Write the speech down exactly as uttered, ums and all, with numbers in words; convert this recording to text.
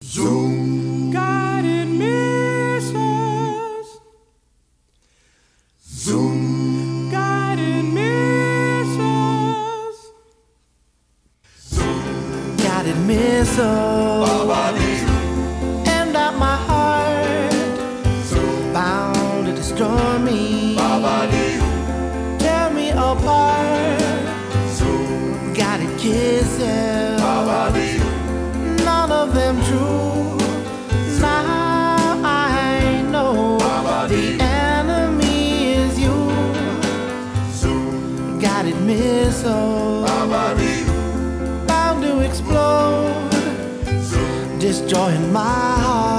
Zoom. Guided missiles. Zoom. Guided missiles. Zoom. Guided missiles. Ba-ba-dee. And out my heart. Zoom. Bound to destroy me. Ba-ba-dee. Tear me apart. Zoom. Guided kisses. Ba-ba-dee. None of them true. Now I know Ba-ba-dee. the enemy is you. Zoom. Guided missile, Ba-ba-dee. bound to explode, Zoom. destroying my heart.